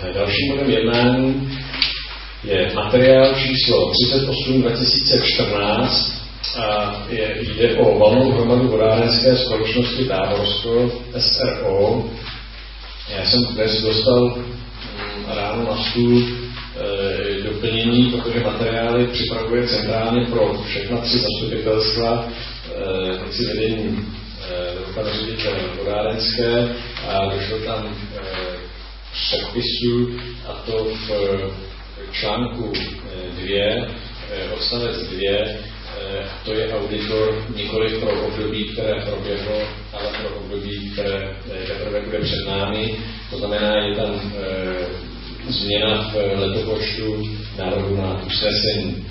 Dalším bodem jednání je materiál číslo 38 2014 a jde o valnou hromadu vodárenské společnosti Táborsko SRO. Já jsem dnes dostal ráno na stůl doplnění, protože materiály připravuje centrálně pro všechna 3 zastupitelstva, vedení ředitel vodárenské, a došlo tam předpisu, a to v článku 2, odstavec 2, to je auditor nikoli pro období, které proběhlo, ale pro období, které teprve bude před námi. To znamená, je tam změna v letopočtu návrhu na usnesení.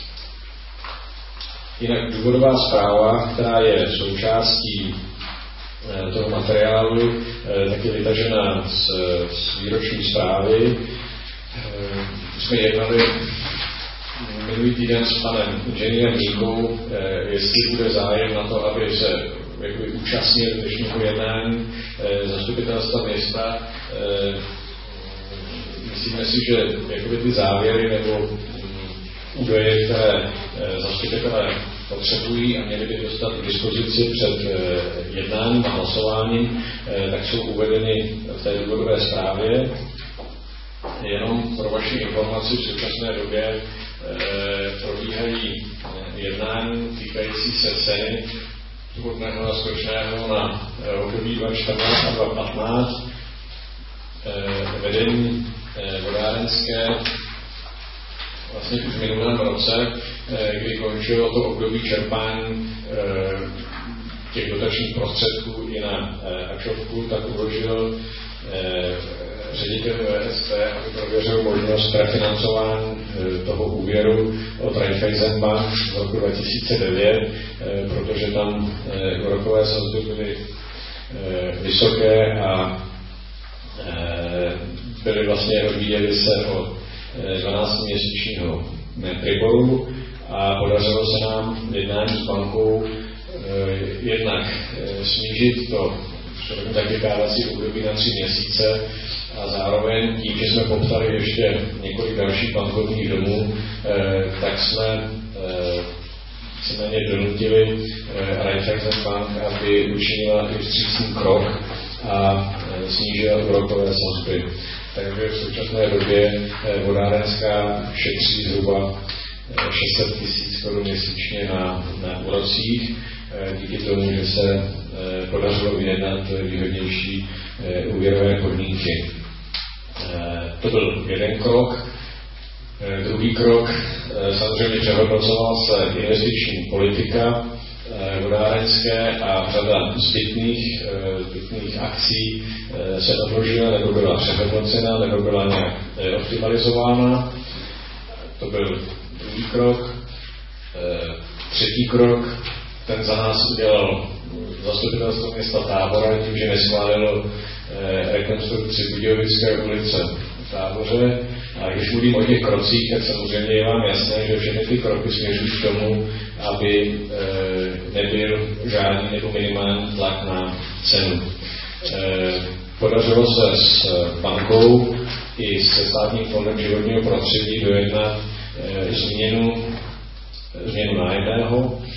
Jinak důvodová zpráva, která je součástí toho materiálu, tak je vytažena z výroční zprávy. Jsme jednali minulý týden s panem inženýrem Míkou, jestli bude zájem na to, aby se účastnil dnešního jednání zastupitelstva města. Myslíme si, že ty závěry nebo údaje, které zastupitelé potřebují a měli by dostat k dispozici před jednáním a hlasováním, tak jsou uvedeny v té důvodové zprávě. Jenom pro vaši informaci, v současné době probíhají jednání týkající se ceny vodného a stočného na období 2014 a 2015. Vedení vodárenské vlastně už v minulém roce, kdy končilo to období čerpání těch dotačních prostředků i na akčovku, tak uložil ředitel VSP, aby prověřil možnost refinancování toho úvěru od Raiffeisenbank v roku 2009, protože tam úrokové sazby byly vysoké a byly vlastně odvíjely se od 12-měsíčního Priboru, a podařilo se nám v jednání s bankou jednak snížit to zakrytávací období na 3 měsíce a zároveň tím, že jsme poptali ještě několik dalších bankovních domů, tak jsme se na ně donutili Raiffeisenbank, aby učinila i vstřícný krok a snížila úrokové sazby. Takže v současné době vodárenská šetří zhruba 600 000 Kč měsíčně na úrocích, díky tomu, že se podařilo vyjednat výhodnější úvěrové podmínky. To byl jeden krok. Druhý krok, samozřejmě přehodnocovala se investiční politika vodárenské a řada zbytných akcí se odložila, nebo byla přehodnocena, nebo byla nějak optimalizována. To byl druhý krok. Třetí krok, ten za nás udělal zastupitelstvo města Tábora tím, že neschválilo rekonstrukci Budějovické ulice v Táboře. A když mluvím o těch krocích, tak samozřejmě je vám jasné, že všechny ty kroky směřují k tomu, aby nebyl žádný nebo minimální tlak na cenu. Podařilo se s bankou i se Státním fondem životního prostředí dojednat změnu nájemného,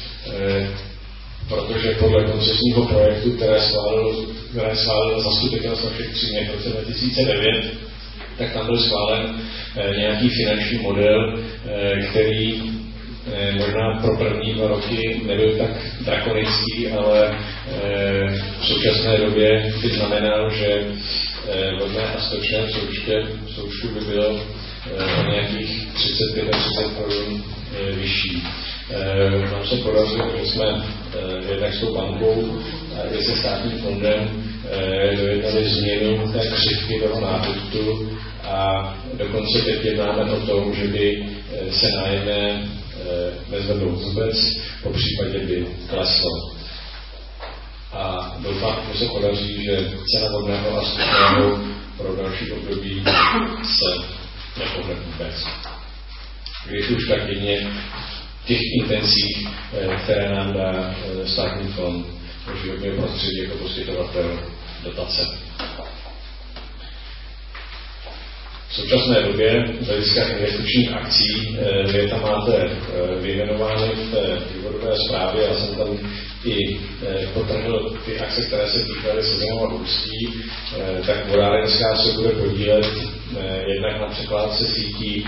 protože podle koncesního projektu, které schválilo zastupitelstvo všech 3 měst v roce 2009, tak tam byl schválen nějaký finanční model, který možná pro první 2 roky nebyl tak drakonický, ale v současné době by znamenal, že vodné a stočné v součtu by bylo o nějakých 35-30 korun vyšší. Nám se podařilo, že jsme jednak s tou bankou a i se Státním fondem dojednali změnu té křivky toho nábytku a dokonce teď jednáme o tom, že by se nájemné nezvedlo vůbec, po případě by kleslo. A doufám, že se podaří, že cena vodného a stočného pro další období se nepohne vůbec. Když už tak jedině těch intencích, které nám dá Státní fond životního prostředí jako poskytovatel dotace. V současné době z hlediska investičních akcí vy tam máte vyjmenovány v té důvodové zprávě, já jsem tam i potrhl ty akce, které se týkaly Sezemova Ústí, tak Vodárenská se bude podílet jednak na překládce sítí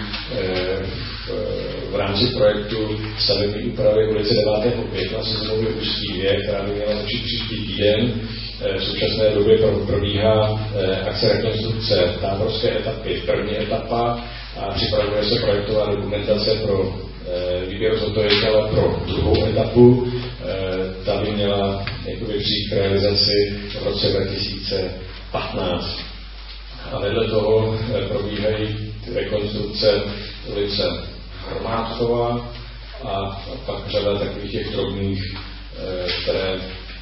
v rámci projektu stavební úpravy ulice 9. května Sezemově Ústí 2, která by měla začít příští týden. V současné době probíhá akce rekonstrukce táborské etapy, první etapa, a připravuje se projektová dokumentace pro výběr zhotovitele pro druhou etapu. Ta by měla přijít k realizaci v roce 2015. A vedle toho probíhají rekonstrukce ulice Hromádková a pak řada takových těch drobných, které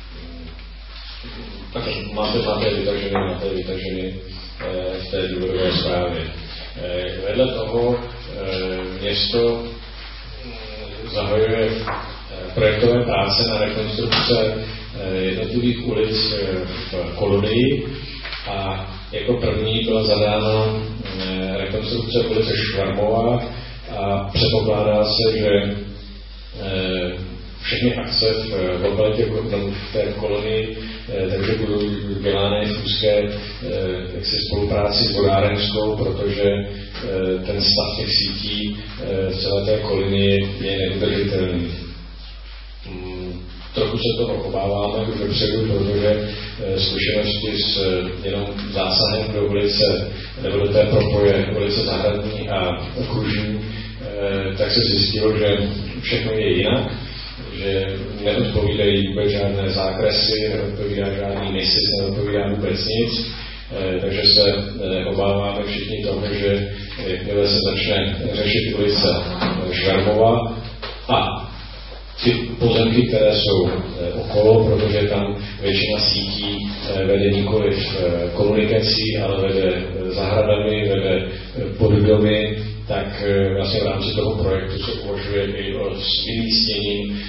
máte vytaženy v té důvodové zprávě. Vedle toho město zahajuje projektové práce na rekonstrukce jednotlivých ulic v Kolonii a jako první byla zadána rekonstrukce ulice Švarmová a předpokládá se, že všechny akce v lokalitě v té kolonii, takže budou dělány v úzké spolupráci s Vodárenskou, protože ten stav těch sítí v celé té kolonii je neudržitelný. Trochu se toho obáváme už dopředu, protože zkušenosti s jenom zásahem do ulice nebo do té propoje ulice Zahradní a Okružní, tak se zjistilo, že všechno je jinak, že neodpovídají vůbec žádné zákresy, neodpovídá žádný NISIS, neodpovídá vůbec nic, takže se obáváme všichni toho, že jakmile se začne řešit ulice Švarmová a ty pozemky, které jsou okolo, protože tam většina sítí vede nikoliv komunikací, ale vede zahradami, vede poddomy, tak vlastně v rámci toho projektu se uvažuje i o vymístění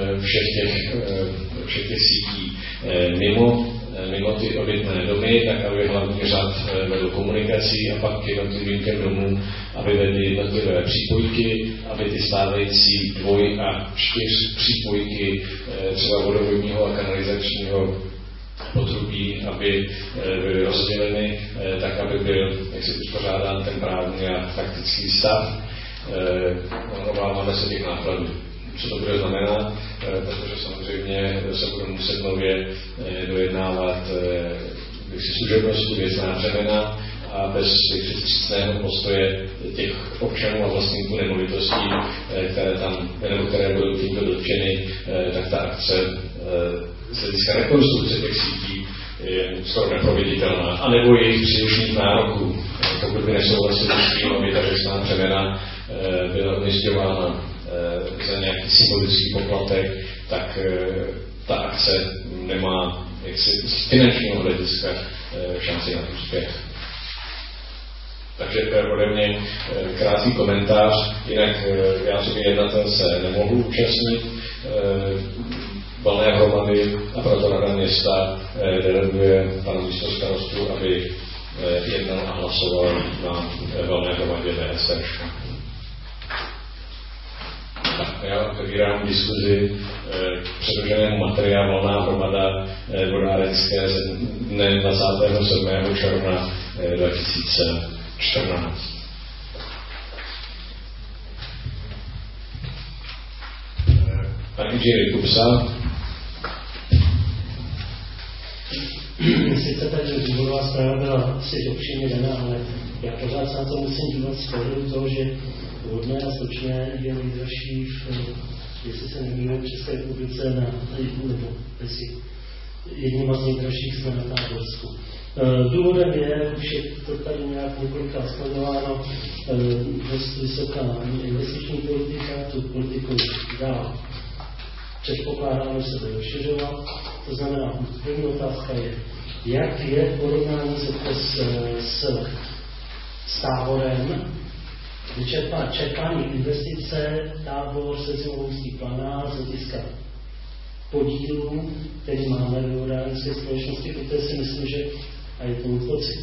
všech těch sítí mimo ty obytné domy, tak aby hlavní řad vedl komunikací a pak jednotlivým těm domům, aby vedly jednotlivé přípojky, aby ty stávající 2 a 4 přípojky třeba vodovodního a kanalizačního potrubí, aby byly rozděleny, tak aby byl uspořádán ten právní a faktický stav. Obáváme se těch nákladů. Co to bude znamenat, protože samozřejmě se budou muset nově dojednávat služebnosti, věcná břemena a bez vstřícného postoje těch občanů a vlastníků nemovitostí, které budou tímto dotčeny, tak ta akce z hlediska rekonstrukce těch sítí je skoro neproveditelná, anebo jejich přílišných nároků. Pokud by nesouhlasili s tím, aby ta věcná břemena byla umisťována za nějaký symbolický poplatek, tak ta akce nemá z finančního hlediska šanci na úspěch. Takže to je ode mě krátký komentář, jinak já sobě jednatel se nemohu účastnit valné hromady a proto Rada města deleguje panu místostarostu, aby jednal a hlasoval na valné hromadě VSR. Já otevírám diskuzi k předloženému materiálu valná hromada Vodárenské ze dne 27. června 2014. Pan inženýr Kupsa. Sice tady důvodová zpráva byla asi obširně daná, ale já pořád se na to musím dívat z pohledu toho, že Vodné a Stočné je nejdražší, jestli se nemýlím, v České republice na jihu, nebo jestli jedním z nejdražších jsme na Táborsku. Důvodem je, už je to tady nějak několikrát skloňováno, dost vysoká investiční politika, tu politiku dál předpokládáme se bude rozšiřovat. To znamená, první otázka je, jak je porovnání s Táborem, čerpání investice, Tábor se Zimovouský Planá z hlediska podílů, který máme ve vodárenské společnosti, protože si myslím, že a je to pocit,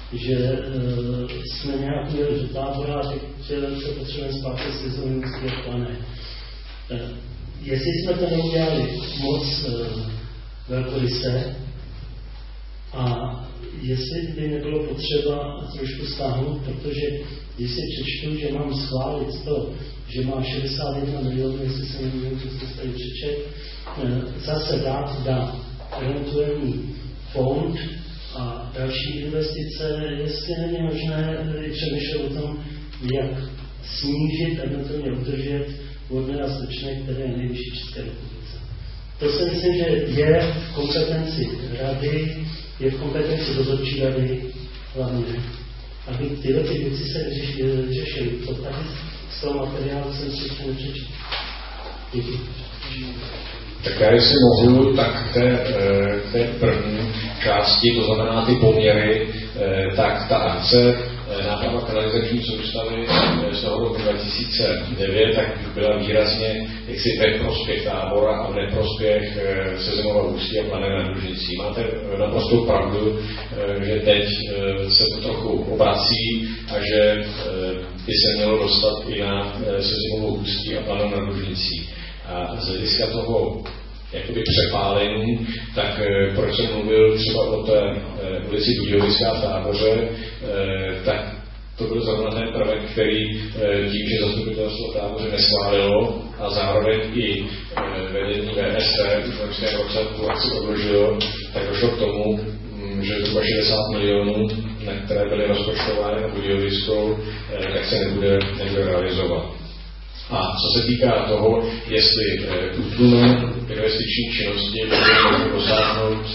že jsme nějak měli do tábora a teď se potřebujeme zpátky s sezónním světlané. Jestli jsme to neudělali moc velkoryse a jestli by nebylo potřeba trošku stáhnout, protože když si přečtu, že mám schválit to, že má 61 milionů, jestli se nevím, co jste tady přečet, zase dát na eventuální fond a další investice, jestli není možné přemýšlet o tom, jak snížit, eventuálně udržet vodné a stočné, které je nejvyšší v České republice. To si myslím, že je v kompetenci rady, je v kompetenci dozorčí rady hlavně, aby tyhle věci se řešily. To tady z toho materiálu jsem si ještě nepřečetl. Děkuji. Tak já jestli mohu, tak k té první části, to znamená ty poměry, tak ta akce náprava kanalizační soustavy z toho roku 2009 tak byla výrazně jaksi ve prospěch Tábora a v neprospěch Sezemova Ústí a Plané nad Lužnicí. Máte naprosto pravdu, že teď se to trochu obrací a že by se mělo dostat i na Sezemovo Ústí a Plané nad Lužnicí. A z hlediska toho jakoby přepálení, tak proč jsem mluvil třeba o té ulici Budějovická v Táboře, tak to byl zrovna ten prvek, který tím, že zastupitelstvo Táboře neschválilo a zároveň i vedení VST už v loňském roce tu akci odložilo, tak došlo k tomu, že zhruba 60 milionů, na které byly rozpočtovány na Budějovickou, tak se nebude realizovat. A co se týká toho, jestli útlumu investiční činnosti bude dosáhnout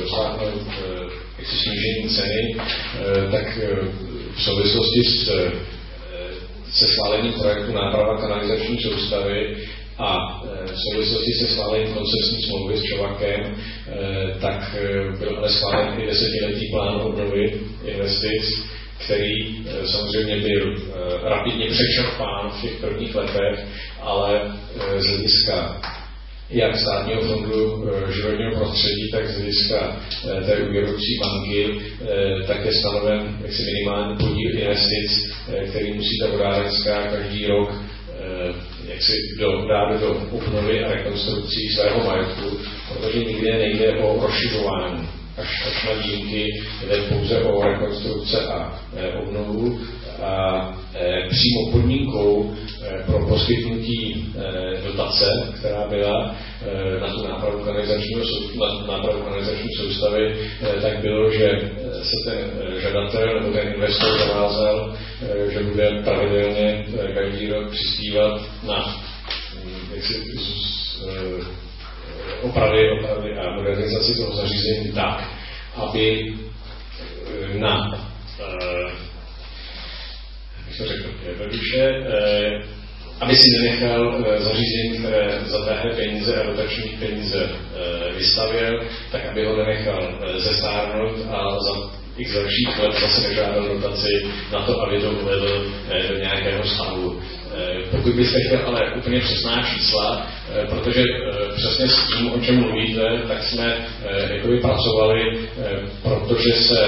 snížení ceny, tak v souvislosti se schválením projektu náprava kanalizační soustavy a v souvislosti se schválením koncepční smlouvy s Čovakem, tak byl ale schválen i 10letý plán obnovy investic, který samozřejmě byl rapidně přečerpán v těch prvních letech, ale z hlediska jak státního fondu životního prostředí, tak z hlediska té úvěrující banky, tak je stanoven jaksi minimální podíl investic, který musí ta vodárenská každý rok jaksi dát do obnovy a rekonstrukcí svého majetku, protože nikdy nejde o rozšiřování. Až na výjimky jde pouze o rekonstrukce a obnovu a přímo podmínkou pro poskytnutí dotace, která byla na tu nápravu kanalizační soustavy, tak bylo, že se ten žadatel nebo ten investor zavázal, že bude pravidelně každý rok přispívat na opravy a modernizaci toho zařízení tak, aby aby si nenechal zařízení, které za téhle peníze a dotačních peníze vystavěl, tak aby ho nenechal zestárnout a za x dalších let zase nežádal dotaci na to, aby to uvedl do nějakého stavu. Pokud byste chtěl ale úplně přesná čísla, protože přesně s tím, o čem mluvíte, tak jsme jakoby pracovali, protože se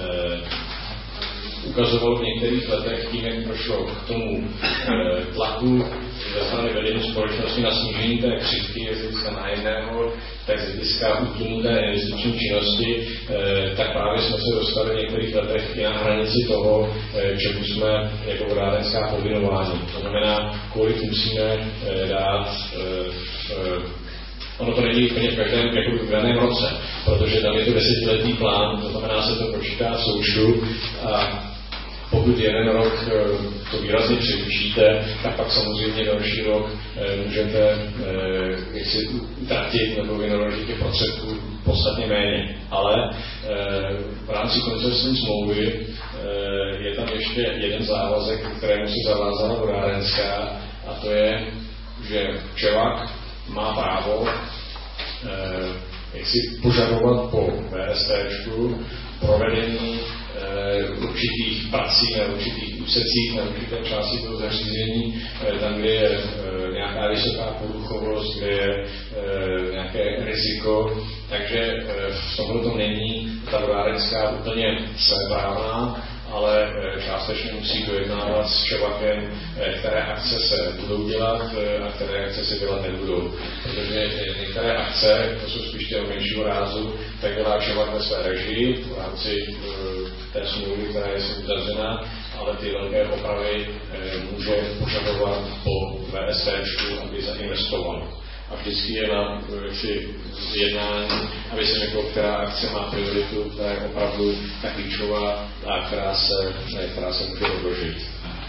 ukazovalo v některých letech tím, jak došlo k tomu tlaku ze strany vedení společnosti na snížení té křivky z hlediska nájemného, tak z hlediska útlumu té investiční činnosti, tak právě jsme se dostali v některých letech i na hranici toho, čemu jsme jako vodárenská povinováni. To znamená, kolik musíme dát ono to není úplně v každém jako v daném roce, protože tam je to 10letý plán, to znamená, se to počítá v součtu a pokud jeden rok to výrazně převýšíte, tak pak samozřejmě další rok můžete jaksi utratit nebo vynaložit těch prostředků podstatně méně. Ale v rámci koncesní smlouvy je tam ještě jeden závazek, kterému se zavázala vodárenská, a to je, že Čevak má právo jak si požadovat po VSTčku provedení určitých prací na určitých úsecích, na určité části toho zařízení, tam, kde je nějaká vysoká poruchovost, kde je nějaké riziko. Takže v tomhle to není ta vodárenská úplně svéprávná, ale částečně musí dojednávat s ČEVAKem, které akce se budou dělat a které akce se dělat nebudou. Protože některé akce, to jsou spíš těho menšího rázu, tak dělá ČEVAK ve své režii v rámci té smlouvy, která je s ním uzavřená, ale ty velké opravy může požadovat po VSTčku, aby zainvestoval. A vždycky je na jednání, aby se řeklo, která akce má prioritu, která je opravdu ta klíčová a která se může odložit.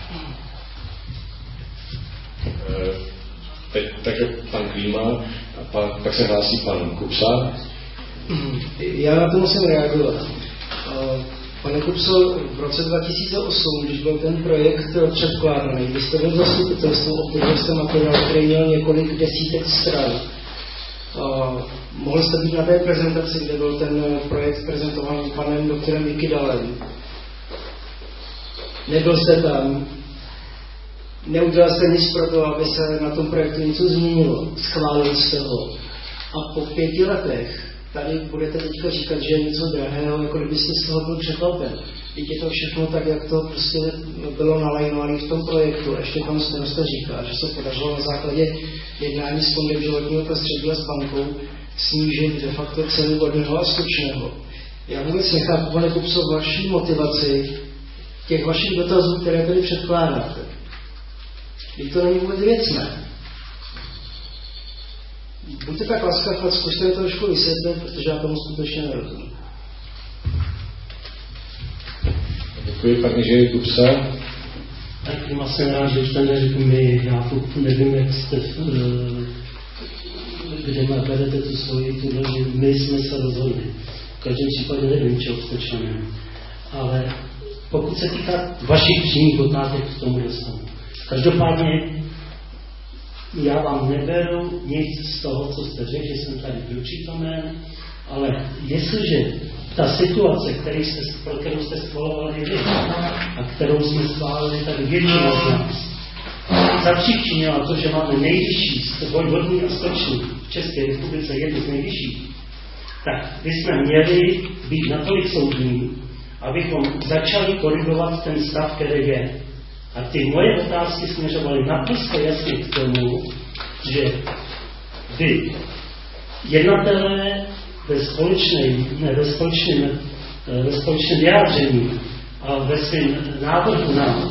Takže pan Klíma a pak se hlásí pan Kupsa. Já na to musím reagovat. Pane Kupso, v roce 2008, když byl ten projekt předkládaný, vy jste byl zastupitelstvo, obdržel jste materiál, který měl několik desítek stran. Mohl jste být na té prezentaci, kde byl ten projekt prezentován panem doktorem Vikydalem. Nebyl jste tam. Neudělal jste nic pro to, aby se na tom projektu něco změnilo. Schválil jste ho. A po 5 letech tady budete teďka říkat, že je něco drahého, jako kdybyste z toho byl překvapen. Teď je to všechno tak, jak to prostě bylo nalajnované v tom projektu. A ještě pan starosta říká, že se podařilo na základě jednání s Fondem životního prostředí a s bankou snížit de facto cenu vodného a stočného. Já vůbec nechápu, pane Kupso, vaší motivaci těch vašich dotazů, které tady předkládáte. Teď to není vůbec věcné. Buďte tak laskav a zkuste to trošku vysvětlit, protože já tomu skutečně nerozumím. Děkuji, pan Jiří Kupsa. Tak jsem rád, že už tam neřekl mi, já nevím, jak jste, kde berete tu svoji, že my jsme se rozhodli. V každém případě nevím, čeho jste členem. Ale pokud se týká vašich přímých otázek, k tomu dostanu. Každopádně já vám neberu nic z toho, co jste řekl, že jsem tady byl přítomen, ale jestliže ta situace, pro kterou jste schvalovali vy a kterou jsme schválili tady většina z nás, zapříčinila to, že máme nejvyšší vodní a stočný v České republice, jednu z nejvyšších, tak bychom měli být natolik soudní, abychom začali korigovat ten stav, který je. A ty moje otázky směřovaly naprosto jasně k tomu, že vy, jednatelé ve společném vyjádření a ve svém návrhu na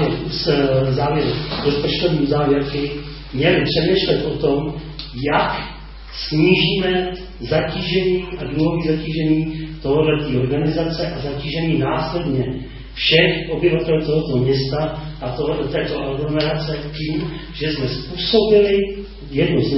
rozpočtovní závěrky měli přemýšlet o tom, jak snížíme zatížení a dluhové zatížení tohoto organizace a zatížení následně všech obyvatel tohoto města a této aglomerace tím, že jsme způsobili jedno z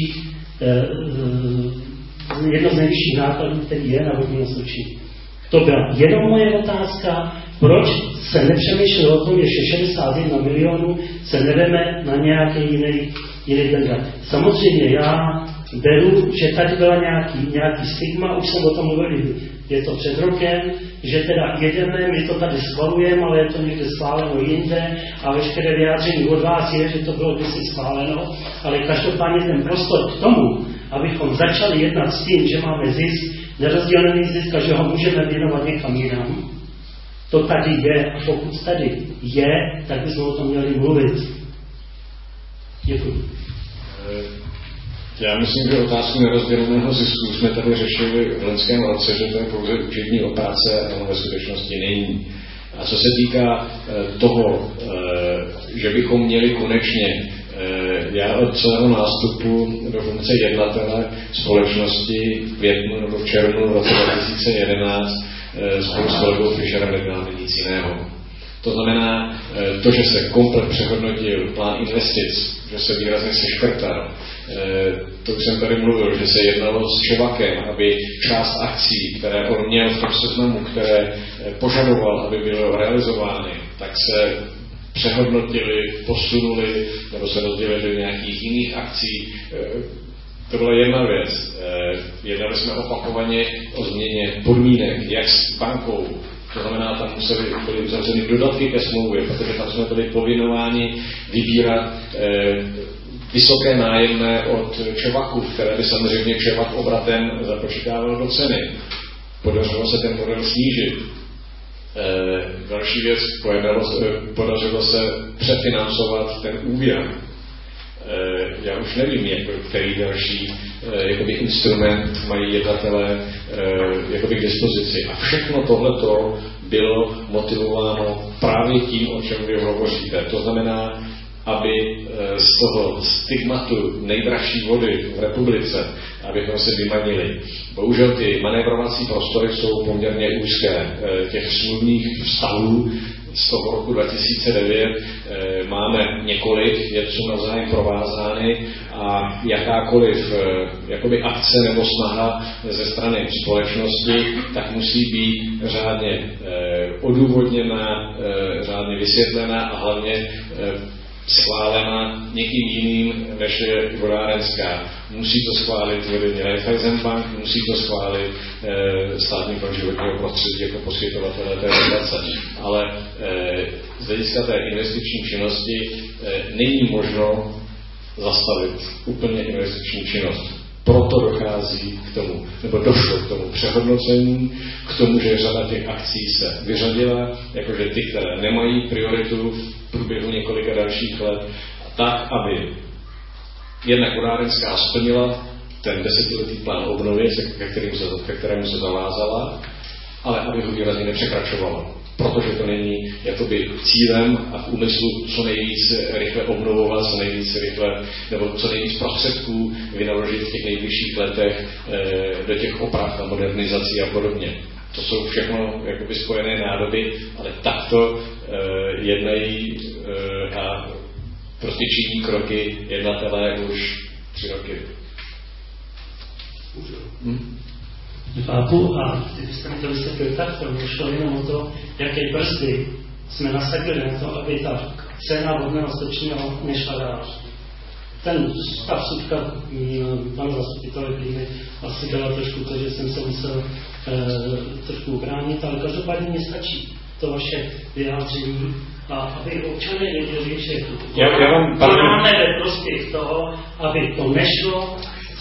nejvyšších nákladů, který je na vodní a stočný. To byla jenom moje otázka, proč se nepřemýšlelo o tom, že 61 milionů se neveme na nějaký jiný tender. Samozřejmě já beru, že tady byla nějaký stigma, už jsem o tom mluvil, je to před rokem, že teda jedeme, my to tady schvalujeme, ale je to někde schváleno jinde a veškeré vyjádření od vás je, že to bylo kdysi schváleno, ale každopádně ten prostor k tomu, abychom začali jednat s tím, že máme zisk, nerozdělený zisk a že ho můžeme věnovat někam jinam, to tady je a pokud tady je, tak bychom o tom měli mluvit. Děkuji. Já myslím, že otázku nerozděleného zisku jsme tady řešili v loňském roce, že to je pouze účetní operace a ono ve skutečnosti není. A co se týká toho, že bychom měli konečně, já od celého nástupu do funkce jednatele společnosti v květnu nebo v červnu v roce 2011 spolu s kolegou Fischerem neděláme nic jiného. To znamená, to, že se komplet přehodnotil plán investic, že se výrazně seškrtal, to už jsem tady mluvil, že se jednalo s ČEVAKem, aby část akcí, které on měl v tom seznamu, které požadoval, aby byly realizovány, tak se přehodnotili, posunuli, nebo se rozdělili do nějakých jiných akcí. To byla jedna věc. Jednali jsme opakovaně o změně podmínek, jak s bankou, To znamená, tam byly uzavřeny dodatky ke smlouvě, protože tam jsme byli povinováni vybírat vysoké nájemné od čevaků, které by samozřejmě čevak obratem započítával do ceny. Podařilo se ten model snížit. Další věc, podařilo se přefinancovat ten úvěr. Já už nevím, který další jakoby instrument mají jednatelé jakoby k dispozici. A všechno tohleto bylo motivováno právě tím, o čem vy hovoříte. To znamená, aby z toho stigmatu nejdražší vody v republice, abychom se vymanili. Bohužel ty manévrovací prostory jsou poměrně úzké. Těch smluvních vztahů z toho roku 2009 máme několik, jsou navzájem provázány a jakákoliv jakoby akce nebo snaha ze strany společnosti, tak musí být řádně odůvodněná, řádně vysvětlená a hlavně schválena někým jiným, než je vodárenská. Musí to schválit vedení Raiffeisenbank, musí to schválit Státní fond životního prostředí jako poskytovatele té dotace. Ale z hlediska té investiční činnosti není možno zastavit úplně investiční činnost. Proto dochází k tomu, nebo došlo k tomu přehodnocení, k tomu, že řada těch akcí se vyřadila, jakože ty, které nemají prioritu v průběhu několika dalších let, tak, aby jednak vodárenská splnila ten 10letý plán obnovy, ke kterému se zavázala, ale aby ho výrazně nepřekračovala. Protože to není jakoby cílem a v úmyslu co nejvíc rychle obnovovat, co nejvíc rychle, nebo co nejvíc prostředků vynaložit v těch nejbližších letech do těch oprav a modernizací a podobně. To jsou všechno jakoby spojené nádoby, ale takto jednají a prostě činí kroky jednatelé už 3 roky. Chápu a kdybyste mi to vysvětlili takto, mě šlo jenom o to, jaké brzdy jsme nasadili na to, aby ta cena vodného stočného nešla dál. Ta vsuvka pan zastupitelé by asi dala trošku to, že jsem se musel trošku ubránit, ale každopádně mě stačí to vaše vyjádření a aby občané věděli, že konáme ve prospěch toho, aby to nešlo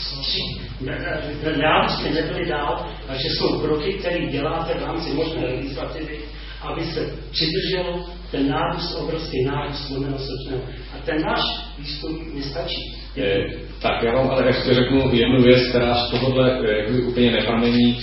nárůsty nebyly dál a že jsou kroky, které děláte v rámci možné legislativy, aby se přidrželo ten nárůst, obrovský nárůst vodného stočného. A ten náš výstup nestačí. Tak já vám ale ještě řeknu jednu věc, která z tohohle úplně nepramení.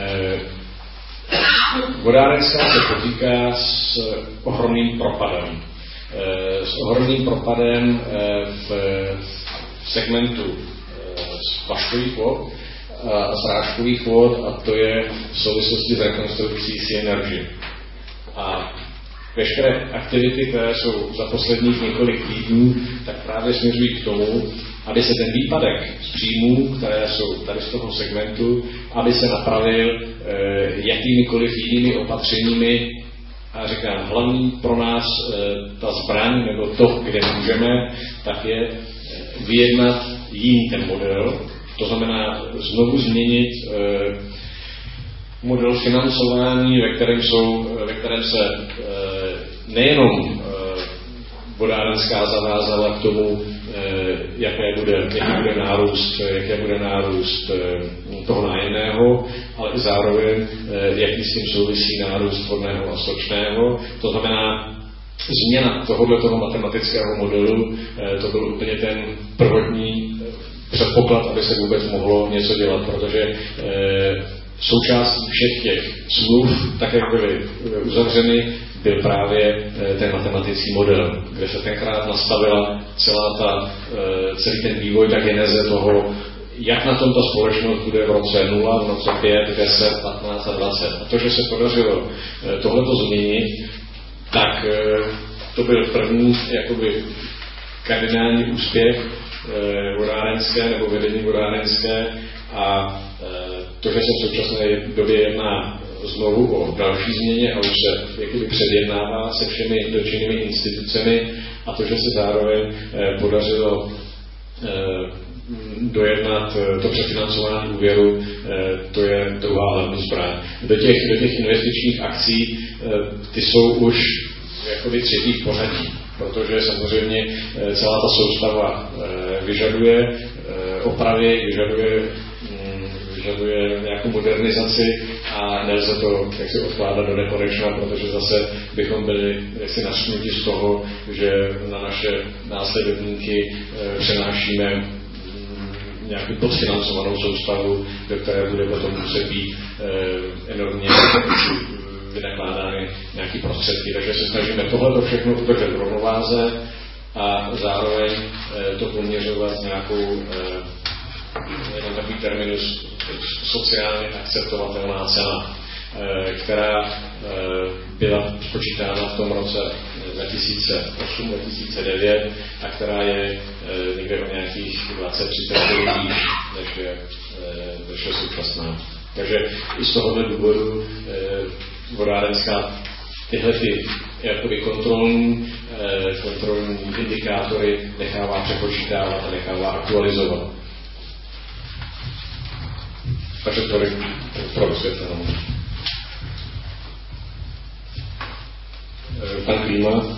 Vodárenská se potýká s ohromným propadem. S ohromným propadem v segmentu vaškových vod a srážkových vod a to je v souvislosti s rekonstrukcí Sea-Energy. A veškeré aktivity, které jsou za posledních několik týdnů, tak právě směřují k tomu, aby se ten výpadek z příjmů, které jsou tady z toho segmentu, aby se napravil jakýmikoliv jinými opatřeními. A říkám, hlavní pro nás ta zbraň, nebo to, kde můžeme, tak je vyjednat jiný ten model, to znamená znovu změnit model financování, ve kterém se nejenom vodárenská zavázala k tomu, jaký bude nárůst toho nájemného, ale zároveň jaký s tím souvisí nárůst vodného a stočného. To znamená, změna tohoto matematického modelu, to byl úplně ten prvotní předpoklad, aby se vůbec mohlo něco dělat, protože součástí všech těch smluv, tak jak byly uzavřeny, byl právě ten matematický model, kde se tenkrát nastavila celý ten vývoj, ta geneze toho, jak na tom ta společnost bude v roce 0, v roce 5, 10, 15 a 20. A to, že se podařilo tohleto změnit, tak to byl první jakoby kardinální úspěch vodárenské nebo vedení vodárenské a to, že se v současné době jedná znovu o další změně a už se jakoby předjednává se všemi dotčenými institucemi a to, že se zároveň podařilo dojednat to přefinancování úvěru, to je druhá hlavní zbraň. Do těch investičních akcí, ty jsou už jakoby třetí v pořadí, protože samozřejmě celá ta soustava vyžaduje opravy, vyžaduje nějakou modernizaci a nelze to jaksi odkládat do nekonečna, protože zase bychom byli jaksi nařknuti z toho, že na naše následovníky přenášíme nějakou podfinancovanou soustavu, do které bude potom muset být enormně vynakládány nějaké prostředky. Takže se snažíme tohle všechno udržet v rovnováze a zároveň to poměřovat s nějakou jenom takový terminus sociálně akceptovatelná cena, která byla spočítána v tom roce 2008-2009 a která je někde o nějakých 20-30 lidí, než je současná. Takže i z tohoto důvodu vodárenská tyhle jakoby kontrolní indikátory nechává přepočítávat a nechává aktualizovat. Takže tolik pro vysvětlenou. Pan Klíma.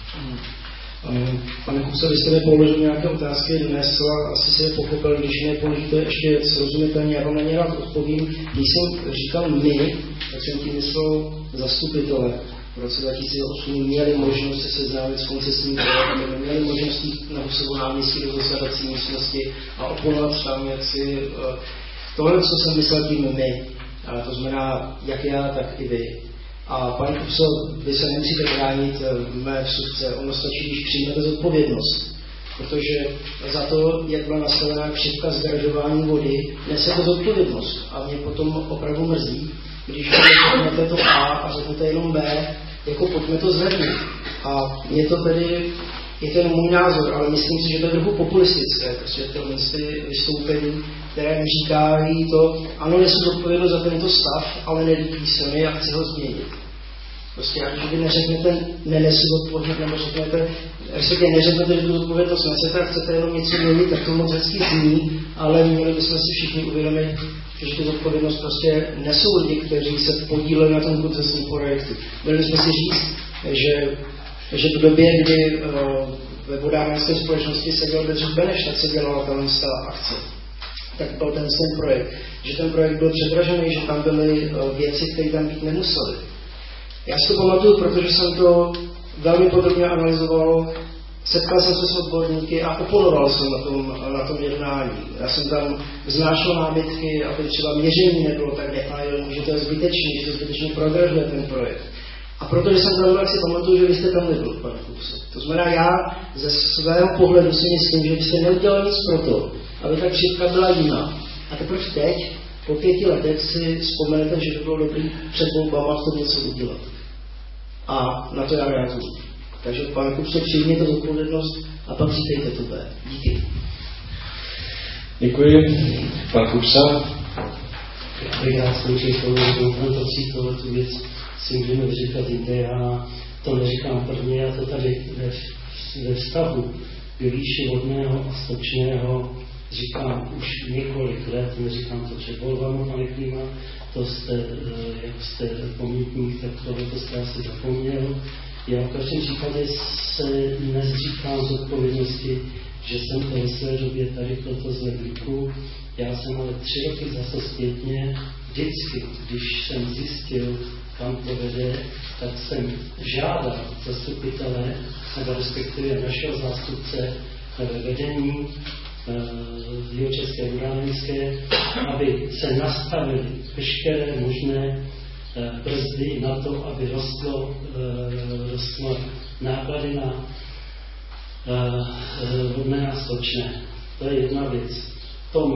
Pane Kupse, vy jste mi položil nějaké otázky dnes a asi si je pochopil, když mi položíte ještě srozumitelně, já vám na ně rád odpovím. Když jsem říkal my, tak jsem tím myslel zastupitele. V roce 2008 měli možnost se seznámit s koncesním projektem, měli možnost jít na Husovo náměstí do zasedací místnosti a oponovat tam, jak si tohle, co jsem myslel tím my, to znamená jak já, tak i vy. A pane Kupso, vy se nemusíte bránit v mé vsuvce, ono stačí, když přijmete zodpovědnost. Protože za to, jak byla nastavená křivka zdražování vody, nesete zodpovědnost. A mě potom opravdu mrzí, když řeknete to A a řeknete jenom B, jako pojďme to zvednout. A mě to tedy, je to jen můj názor, ale myslím si, že to je trochu populistické, prostě tyhle vystoupení, které mi říkají to, ano, nesu zodpovědnost za tento stav, ale nelíbí se mi a chci ho změnit. Prostě když vy neřeknete, nenesu zodpovědnost, nebo řeknete, neřeknete, že tu zodpovědnost nesete a chcete jenom něco měnit, tak to moc hezky zní, ale měli bychom si všichni uvědomit, že tu zodpovědnost prostě nesou lidi, kteří se podíleli na tom koncesním projektu. Měli bychom si říct, že v době, kdy ve vodárenské společnosti seděl Bedřich Beneš, tak se dělala ta akce. Tak byl ten projekt. Že ten projekt byl předražený, že tam byly věci, které tam být nemusely. Já si to pamatuju, protože jsem to velmi podrobně analyzoval, setkal jsem se s odborníky a oponoval jsem na tom jednání. Já jsem tam vznášel námitky, aby třeba měření nebylo tak detailní, že to je zbytečný, že to zbytečně prodražuje ten projekt. A protože jsem tam tak si pamatuju, že vy jste tam nebyl, pane Kupse. To znamená, já ze svého pohledu si myslím, že byste neudělal nic pro to, aby ta křivka byla jiná. A teprve teď, po 5 letech, si vzpomenete, že by bylo dobrý před volbama v tom něco udělat. A na to já reaguju. Takže, pane Kupse, přijměte zodpovědnost a pak přijďte to B. Díky. Děkuji. Pan Kupsa. Já bych rád skončil tu věc si můžeme říkat jinde. Já to neříkám prvně, já to tady ve vztahu k výši vodného a stočného říkám už několik let, neříkám to před volbami, pane Klíma, to jste, jak jste pamětník, tak tohle jste asi zapomněl. Já v každém případě se nezříkám z odpovědnosti, že jsem to ve své době tady toto zvedl. Já jsem ale 3 roky zase zpětně vždycky, když jsem zjistil, kam to vede, tak jsem žádal zastupitele, nebo respektive našeho zástupce ve vedení Jihočeské vodárenské, aby se nastavily veškeré možné brzdy na to, aby rostlo náklady na vodné a stočné. To je jedna věc. To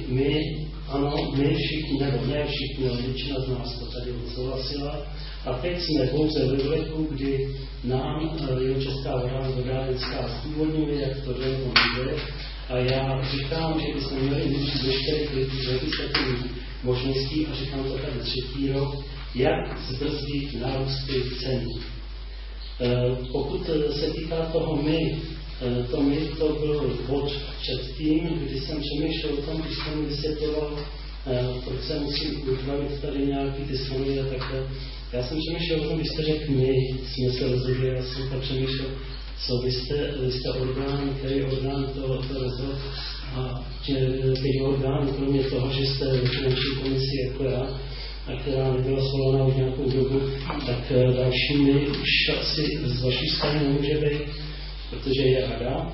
my všichni, nebo ne všichni, ale většina z nás to tady odsouhlasila. A teď jsme pouze ve vleku, kdy nám Jihočeská vodárenská zdůvodňuje, jak to jde. A já říkám, že bychom měli využít veškerých legislativních možností, a říkám to tady 3. rok, jak zbrzdit nárůsty ceny. Pokud se týká toho my, To byl bod předtím, kdy jsem přemýšlel o tom, když jsem vysvětloval, proč se musím upravit tady nějaký ty slovy a takhle. Já jsem přemýšlel o tom, když jste řekl my, jsme se rozhodli, já jsem tak přemýšlel, co vy jste orgán, který orgán to rozhodl a který orgán, kromě toho, že jste ve finanční komisi jako já, a která nebyla svolaná už nějakou dobu, tak dalšími už asi z vaší strany nemůže být, protože je rada.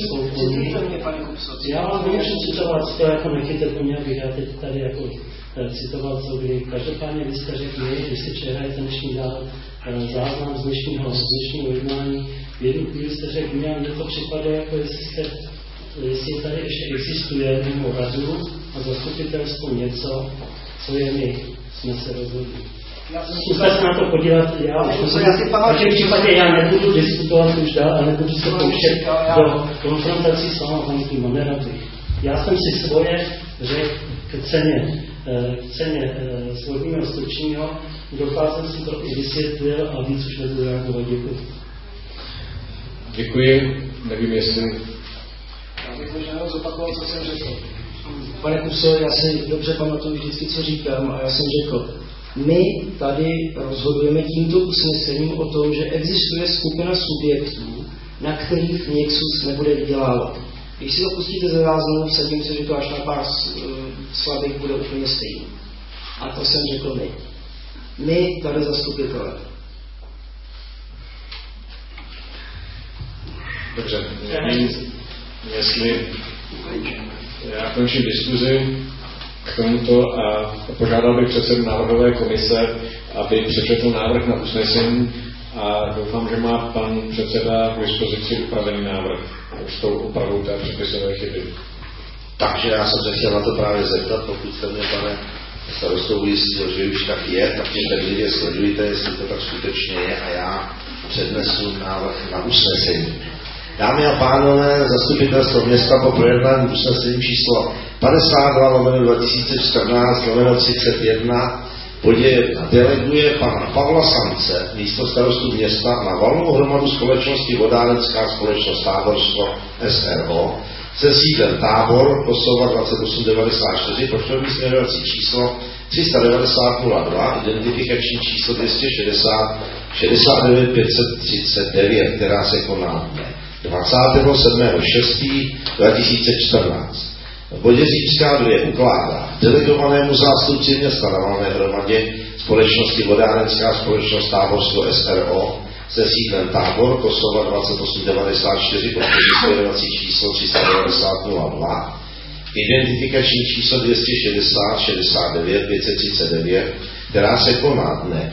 Já nemůžu citovat, to jako nechyte po mě, abych já teď tady jako citoval, co kdy. Každopádně vy jste řekli, když si přehrajete dnešní záznam z dnešního jednání, v jednu chvíli jste řekl, mně to připadá, jako jestli tady ještě existuje mimo radu a zastupitelstvo něco, co je my, jsme se rozhodli. Zkuste se na to podívat, v případě já nebudu diskutovat už dál a nebudu se pouštět do konfrontací s váma, paní Klimo, nerad bych. Já jsem si svoje řekl k ceně svobodného stručního, dokázal si to i vysvětlil a víc už nebudu reagovat. Děkuji. Děkuji, nevím jestli... Já bych možná zopakoval, co jsem řekl. Pane Kuso, já si dobře pamatuju vždycky, co říkám, a já jsem řekl, my tady rozhodujeme tímto usnesením o tom, že existuje skupina subjektů, na kterých Nexus nebude vydělávat. Když si to pustíte ze záznamu, vsadím si, že to až na pár slabých bude úplně stejný. A to jsem řekl my. My tady zastupitelé. Dobře, jestli já končím diskuzi k tomuto a požádal bych předsedu návrhové komise, aby přečetl návrh na usnesení a doufám, že má pan předseda k dispozici upravený návrh s tou opravou té předpisové chyby. Takže já jsem se chtěl na to právě zeptat, pokud jste mě, pane starostou, ujistil, že už tak je, tak mě bedlivě sledujte, jestli to tak skutečně je a já přednesu návrh na usnesení. Dámy a pánové, zastupitelstvo města po projednání usnesení číslo 52/2014/31 bodě 1 deleguje pana Pavla Sance, místo starostu města, na valnou hromadu společnosti Vodárenská společnost Táborstvo SRO se sídlem Tábor, Kosova 2894, poštovní směrovací číslo 390 identifikační číslo 260 69 539, která se koná 27.6.2014. V bodě římská 2 ukládá delegovanému zástupci města na valné hromadě společnosti Vodárenská společnost Táborstvo SRO se sídlem Tábor, Kosova 2894, poštovní číslo 390 identifikační číslo 260 69 539, která se koná dne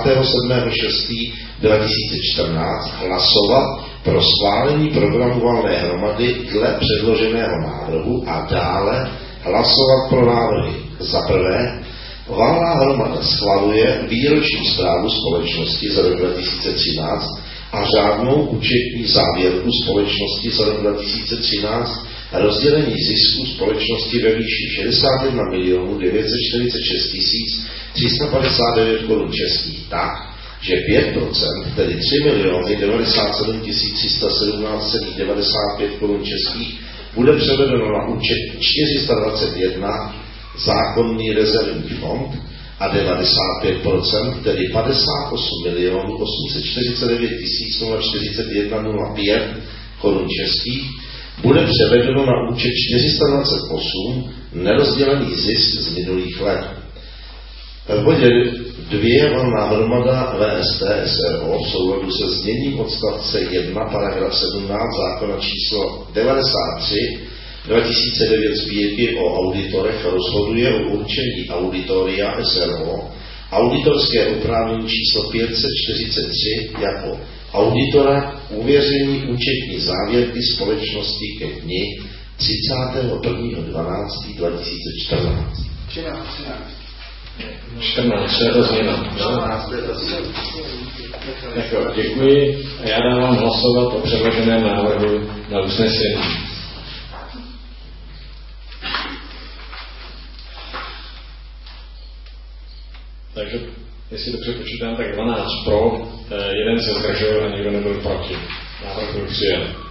27.6.2014, hlasovat pro schválení programu valné hromady dle předloženého návrhu a dále hlasovat pro návrhy. Za prvé, valná hromada schvaluje výroční zprávu společnosti za rok 2013 a řádnou účetní závěrku společnosti za rok 2013 a rozdělení zisku společnosti ve výši 61 946 359 korun českých tak, že 5%, tedy 3 097 317,95 korun českých, bude převedeno na účet 421 zákonný rezervní fond a 95%, tedy 58 849 041,05 korun českých, bude převedeno na účet 428 nerozdělený zisk z minulých let. V bodě 2 valná hromada VST SRO v souladu se zněním odstavce 1 paragraf 17 zákona číslo 93 2009 sbírky o auditorech rozhoduje o určení auditoria SRO auditorské oprávnění číslo 543 jako auditora uvěření účetní závěrky společnosti ke dni 31.12.2014. 14, je to změna. Děkuji a já dávám hlasovat o předloženém návrhu na usnesení. Takže, jestli dobře počítám, tak 12 pro, jeden se zdržel a nikdo nebyl proti. Návrh byl přijat.